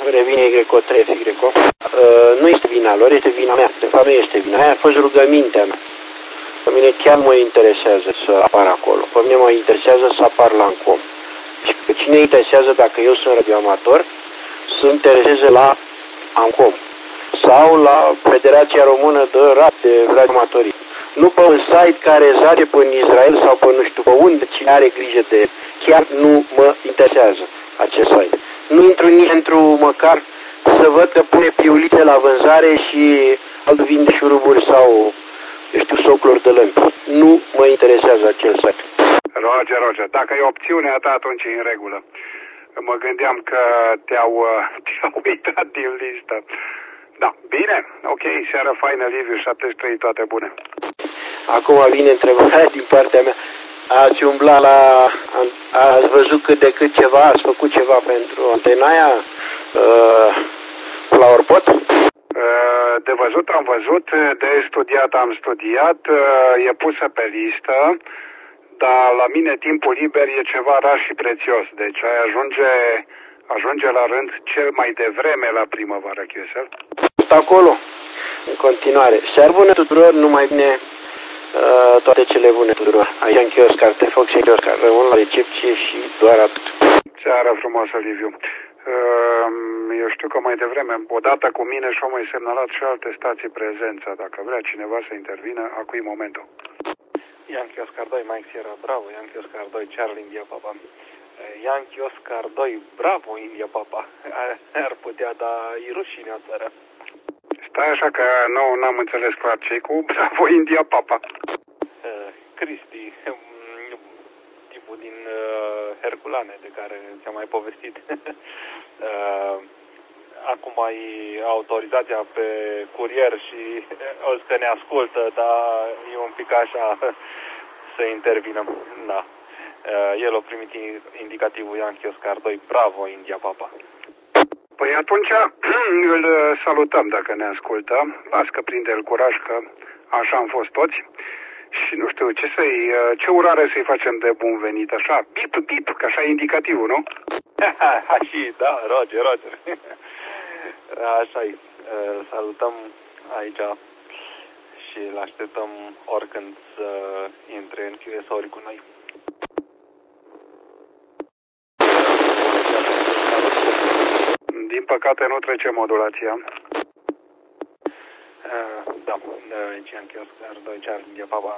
revine Y3FY. Nu este vina lor, este vina mea. De fapt nu este vina mea, a fost rugămintea mea. Pe mine chiar mă interesează să apar acolo. Pe mine mă interesează să apar la ANCOM. Și pe cine interesează dacă eu sunt radioamator, să intereseze la ANCOM sau la Federația Română de Radioamatorii. Nu pe un site care zace pe în Israel sau pe nu știu pe unde, cine are grijă de el. Chiar nu mă interesează acest site. Nu intru nici într-o măcar să văd că pune piulițe la vânzare și altul vinde șuruburi sau, eu știu, socluri de lămpi. Nu mă interesează acel site. Roger, dacă e opțiunea ta, atunci e în regulă. Mă gândeam că te-au uitat din listă. Da, bine, ok, seara faină, Liviu, 73, toate bune. Acum vine întrebarea din partea mea. Ați umblat ați văzut cât de cât ceva, ați făcut ceva pentru antena aia, Flowerpot? De văzut am văzut, de studiat am studiat, e pusă pe listă, dar la mine timpul liber e ceva rar și prețios, deci ajunge la rând cel mai devreme la primăvară, Chiesel. Acolo, în continuare. Seară bună tuturor, numai bine, toate cele bune tuturor. Aici în Chioscar, te foc și Chioscar, rămân la recepție și doar atât. Seara frumoasă, Liviu. Eu știu că mai devreme, odată cu mine și-au mai semnalat și alte stații prezența. Dacă vrea cineva să intervină, acum e momentul. Yankee Oscar 2, Mike Sierra, bravo, Yankee Oscar 2, Charlie India Papa. Yankee Oscar 2, bravo, India Papa. Ar putea da i rușinea țară. Stai așa că n-am înțeles clar ce cu bravo, India Papa. Cristi, tipul din Herculane de care ți-am mai povestit. Acum ai autorizația pe curier și o să ne ascultă, dar e un pic așa să intervină. Da. El a primit indicativul Yankee Oscar 2, bravo, India Papa. Păi atunci îl salutăm dacă ne ascultă. Las că prinde el curaj, că așa am fost toți. Și nu știu, ce urare să-i facem de bun venit, așa, bip, că așa e indicativul, nu? Și, da, Roger. Așa-i, salutăm aici și îl așteptăm oricând să intre în QSO-uri cu noi. Din păcate nu trece modulația. Da, aici Yankee Oscar 2, Charlie India Papa.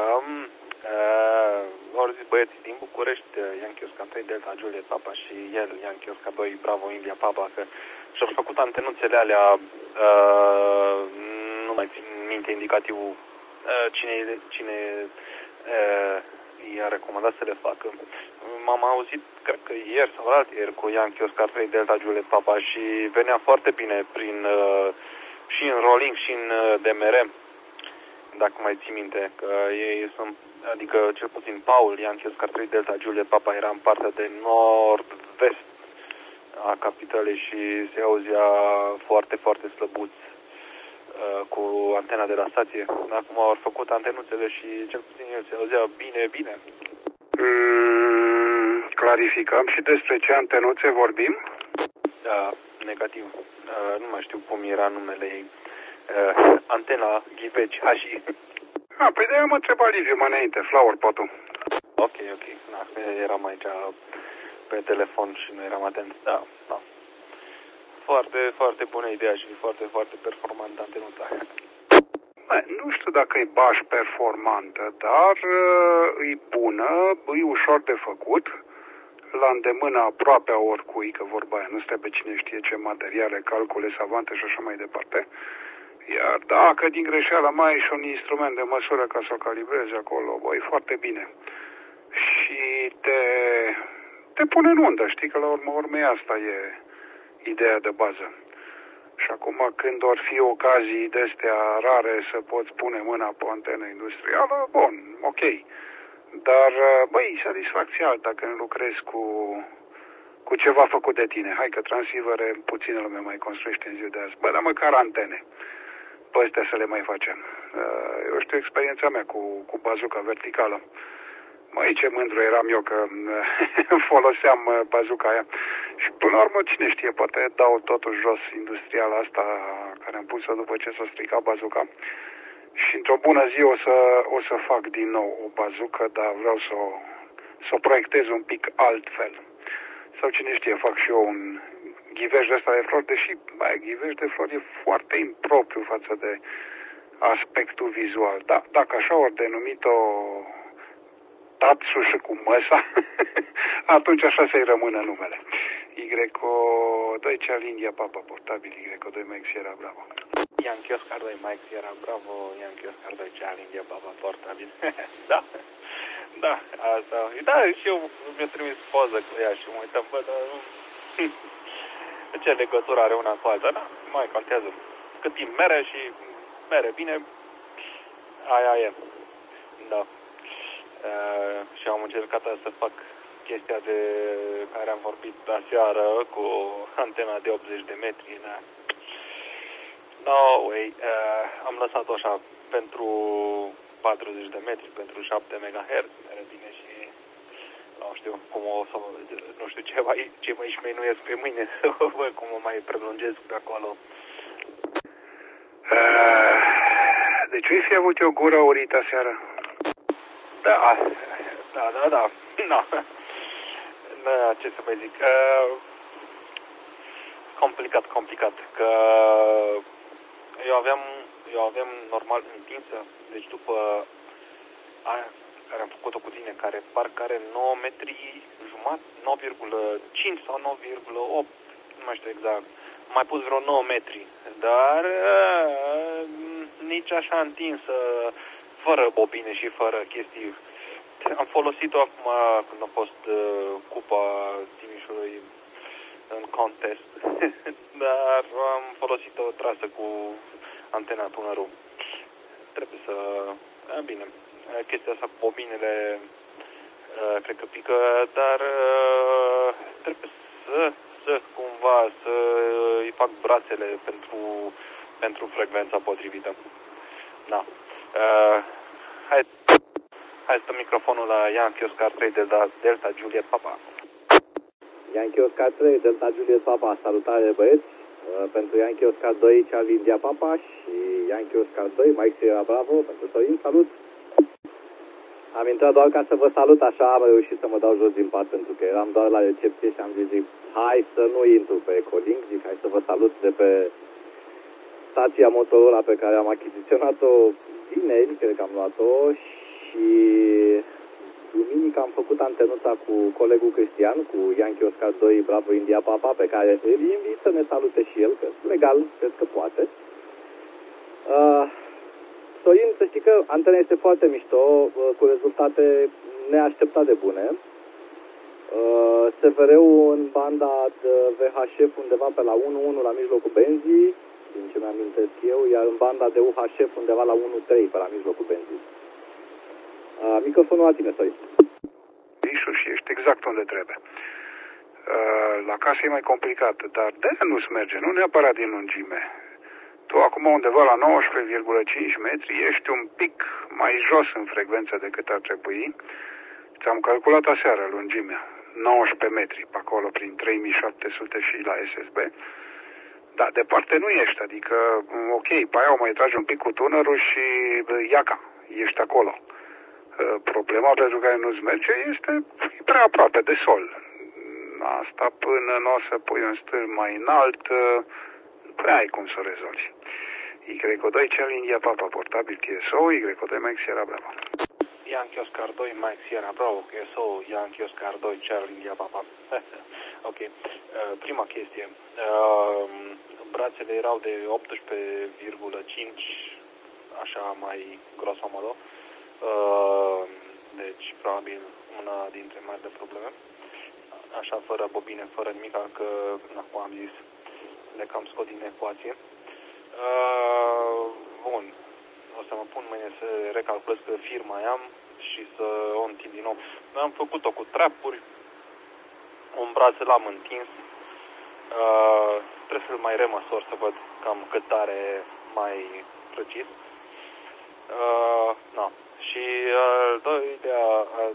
Au zis băieții din București, Yankee Oscar 3, Delta Juliet Papa și el, Yankee Oscar 2, bravo, India Papa, că și-au făcut antenuțele alea, nu mai țin minte indicativul, cine i-a recomandat să le facă. M-am auzit, cred că ieri sau altieri, cu Yankee Oscar 3, Delta Juliet Papa și venea foarte bine prin... și în rolling și în DMR, dacă mai ții minte, că ei sunt, adică cel puțin Paul, Yankee Oscar 3, Delta Juliet Papa era în partea de nord-vest a capitalei și se auzea foarte, foarte slăbuț cu antena de la stație. Acum au făcut antenuțele și cel puțin el se auzea bine. Clarificăm și despre ce antenuțe vorbim? Da, negativ. Nu mai știu cum era numele ei. Antena Ghiveci, Hași. Păi de-aia mă întreba Liviu mai înainte, Flowerpot-ul. Ok. Da, eram aici pe telefon și nu eram atent. Da. Foarte, foarte bună idee și foarte, foarte performantă antenuța. Nu știu dacă e baș performantă, dar e bună, e ușor de făcut, la îndemână aproape a oricui, că vorba aia, nu trebuie cine știe ce materiale, calcule savante și așa mai departe. Iar dacă din greșeală mai ai și un instrument de măsură ca să o calibrezi acolo, e foarte bine. Și te pune în undă, știi că la urmă urmei asta e ideea de bază. Și acum când or fi ocazii de-astea rare să poți pune mâna pe o antenă industrială, bun, ok. Dar, satisfacția alta când lucrezi cu ceva făcut de tine. Hai că transivere puțină lume mai construiește în ziua de azi. Dar măcar antene. Pe astea să le mai facem. Eu știu experiența mea cu bazuca verticală. Ce mândru eram eu că foloseam bazuca aia. Și până la urmă, cine știe, poate dau totuși jos industriala asta care am pus-o după ce s-a stricat bazuca. Și într-o bună zi o să fac din nou o bazucă, dar vreau să o proiectez un pic altfel. Sau cine știe, fac și eu un ghiveș de ăsta de flori, deși ghiveș de flori e foarte impropriu față de aspectul vizual. Da, dacă așa ori denumit-o Tatsu și cu măsa, atunci așa să-i rămână numele. Y2 Charlie India Papa portabil, Y2 Mike Sierra Bravo. Yankee Oscar 2 Mike Sierra Bravo, Yankee Oscar 2 Charlie India Papa portabil. Da. Da, asta. Da, și eu mi-a trimis poză cu ea și mă uitam, bă, dar ce legătură are una cu alta? Da, mai contează. Cât timp mere și mere bine, aia e. Da. Și am încercat să fac chestia de care am vorbit aseară cu antena de 80 de metri. Da. No way. Am lăsat-o așa pentru 40 de metri, pentru 7 MHz. Mere bine și nu știu cum o să, nu știu ce mai șmenuiesc pe mâine să văd cum o mai prelungesc pe acolo. Deci ai fi avut o gură urită aseară? Da. No. Da, ce să mai zic? Complicat, că eu aveam normal întinsă, deci după aia care am făcut-o cu tine, care parcă are 9 metri jumătate, 9,5 sau 9,8, nu mai știu exact. Mai pus vreo 9 metri, dar nici așa întinsă, fără bobine și fără chestii. Am folosit-o acum când a fost Cupa Timișului în contest, dar am folosit-o trasă cu antena tunărul. Trebuie să... bine, chestia asta cu bobinele cred că pică, dar trebuie să cumva să îi fac brațele pentru frecvența potrivită. Da. Hai să microfonul la Yankee Oscar 3 Delta Juliet Papa. Yankee Oscar 3 Delta Juliet Papa, salutare băieți. Pentru Yankee Oscar 2 Charlie India Papa și Yankee Oscar 2 Mike Sierra Bravo, pentru Sorin, salut. Am intrat doar ca să vă salut, așa am reușit să mă dau jos din pat pentru că eram doar la recepție și am zis, hai să nu intru pe Ecolink, zic, hai să vă salut de pe stația Motorola pe care am achiziționat-o vineri, cred că am luat-o, și duminică am făcut antenuța cu colegul Cristian, cu Yankee Oscar 2 Bravo India Papa, pe care îl invit să ne salute și el, că legal, cred că poate. Sorin, să știi că antena este foarte mișto, cu rezultate neașteptat de bune. SVR-ul în banda de VHF undeva pe la 1.1 la mijlocul benzii, din ce mi-amintesc eu, iar în banda de UHF undeva la 1.3 pe la mijlocul benzii. Microfonul la tine, Sorin. Și ești exact unde trebuie. La casă e mai complicat, dar de-aia nu-ți merge, nu neapărat din lungime. Tu acum undeva la 19,5 metri ești un pic mai jos în frecvență decât ar trebui. Ți-am calculat aseară lungimea, 19 metri pe acolo prin 3700 și la SSB. Da, departe nu ești, adică ok, pe aia o mai tragi un pic cu tunerul și iaca, ești acolo. Problema pentru care nu-ți merge este prea aproape de sol. Asta până nu o să pui un stâlp mai înalt, prea ai cum să o rezolvi. Y2 Charlie India Papa portabil TSO, Y2 Mike Sierra Bravo. Yankee Oscar 2 Mike Sierra Bravo, TSO, Yankee Oscar 2 Charlie India Papa. Ok. Prima chestie. Brațele erau de 18,5, așa mai grosomodo. Deci, probabil, una dintre marile probleme. Așa, fără bobine, fără nimic, că, cum am zis, le cam scot din ecuație. Bun. O să mă pun mâine să recalculez că firma am și să o întind din nou. Am făcut-o cu trapuri. Un braț l-am întins. Trebuie să-l mai remăsor să văd cam cât are mai precis. No. Și al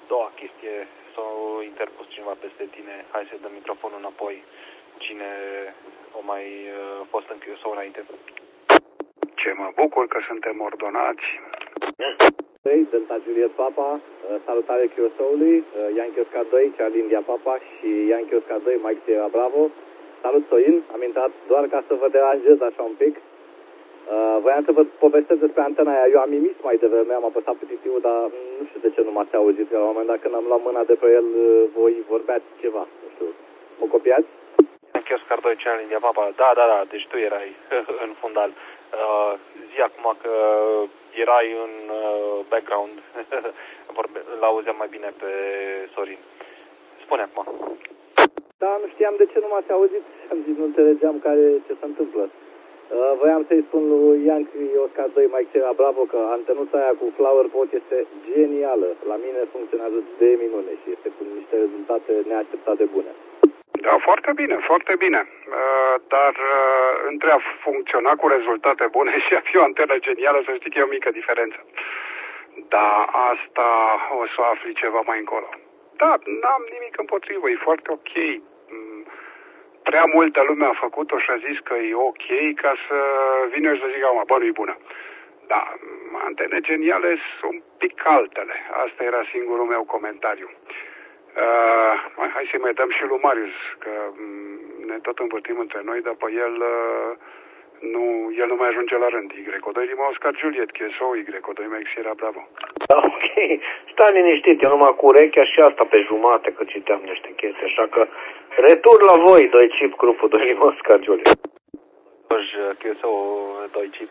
doua chestie, s-a interpus cineva peste tine. Hai să dăm microfonul înapoi. Cine o mai fost în QSO înainte? Ce mă bucur că suntem ordonați. Delta Juliet Papa, salutare QSO-ului, Yankee Oscar 2, Charlie India Papa și Yankee Oscar 2, Mike Sierra Bravo. Salut, Sorin, am intrat doar ca să vă deranjez așa un pic. Voiam să vă povestesc despre antena aia. Eu am imis mai devreme, am apăsat pe titiul, dar nu știu de ce nu m-ați auzit, că la un moment dat când am luat mâna de pe el, voi vorbeați ceva, nu știu. Mă copiați? Yankee Oscar 2, Charlie India Papa. Da, deci tu erai în fundal. Zi acum că erai în background, l-auzeam mai bine pe Sorin. Spune acum. Da, nu știam de ce nu m-ați auzit, am zis, nu înțelegeam ce se întâmplă. Voiam să-i spun lui Yankee Oscar 2, Mike Sierra Bravo, că antenuța aia cu Flower Pot este genială. La mine funcționează de minune și este cu niște rezultate neașteptate bune. Da, foarte bine, foarte bine. Dar între a funcționa cu rezultate bune și a fi o antenă genială, să știi că e o mică diferență. Da, asta o să afli ceva mai încolo. Da, n-am nimic împotrivă, e foarte ok. Prea multă lume a făcut-o și a zis că e ok ca să vină și să zică, bă, nu-i bună. Da, antene geniale sunt un pic altele. Asta era singurul meu comentariu. Hai să-i mai dăm și lui Marius, că ne tot învârtim între noi, dar pe el nu mai ajunge la rând. Y2 Lima Oscar Juliet, QSO, Y2 Mike Sierra Bravo. Da, ok. Stai liniștit, eu numai cu urechea și asta pe jumate, că citeam niște chestii, așa că retur la voi, 2 chip, grupul 2 Lima Oscar Juliet. QSO 2 chip.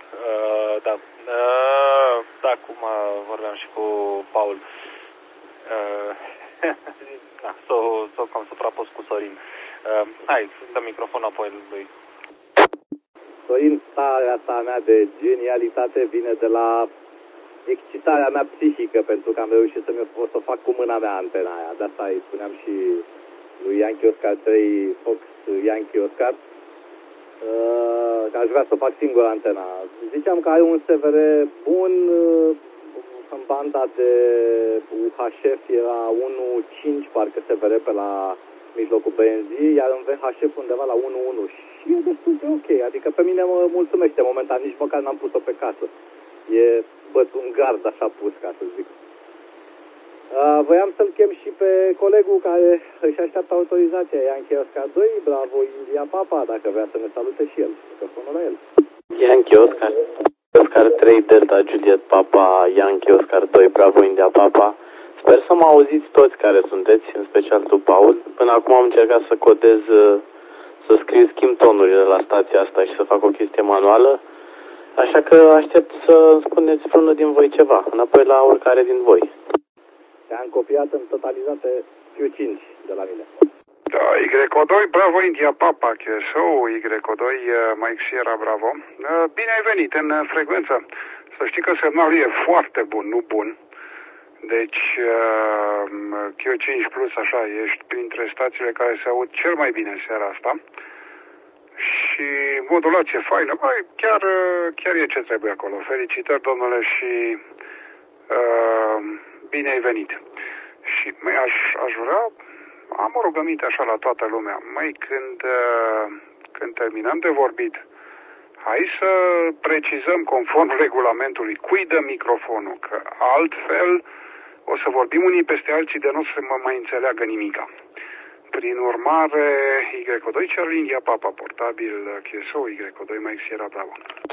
Da, cum vorbeam și cu Paul. Da, s-o cam suprapus cu Sorin. Hai, dă microfonul apoi lui. Sorin, starea asta mea de genialitate vine de la excitarea mea psihică, pentru că am reușit să fac cu mâna mea antena aia. De asta îi spuneam și lui Yankee Oscar 3, Fox Yankee Oscar, că aș vrea să fac singur antena. Ziceam că are un SVR bun, în banda de UHF era 1.5, parcă SVR pe la mijlocul benzii, iar în VHF undeva la 1.1 și e destul de ok, adică pe mine mă mulțumește momentan, nici măcar n-am pus-o pe casă. E un gard așa pus, ca să zic. Voiam să-l chem și pe colegul care își așteaptă autorizația, Yankee Oscar 2, Bravo India Papa, dacă vrea să ne salute și el, microfonul la el. Yankee Oscar 3, Delta Juliet Papa, Yankee Oscar 2, Bravo India Papa. Sper să mă auziți toți care sunteți, în special tu, Paul. Până acum am încercat să codez, să schimb tonurile la stația asta și să fac o chestie manuală. Așa că aștept să spuneți vreunul din voi ceva, înapoi la oricare din voi. Te-am copiat în totalitate Q5 de la mine. Da, Y2, Bravo India Papa, QSO, Y2, Mike Sierra Bravo. Bine ai venit în frecvență. Să știi că semnalul e foarte bun, nu bun. Deci, Q5 Plus, așa, ești printre stațiile care se aud cel mai bine în seara asta. Și modulație faină, chiar e ce trebuie acolo. Felicitări, domnule, și bine ai venit. Și aș vrea, am o rugăminte așa la toată lumea. Când terminăm de vorbit, hai să precizăm conform regulamentului cui dă microfonul, că altfel o să vorbim unii peste alții de nu se mai înțeleagă nimica. Prin urmare, Y2 Charlie India Papa, portabil QSO, Y2 Mike Sierra Bravo.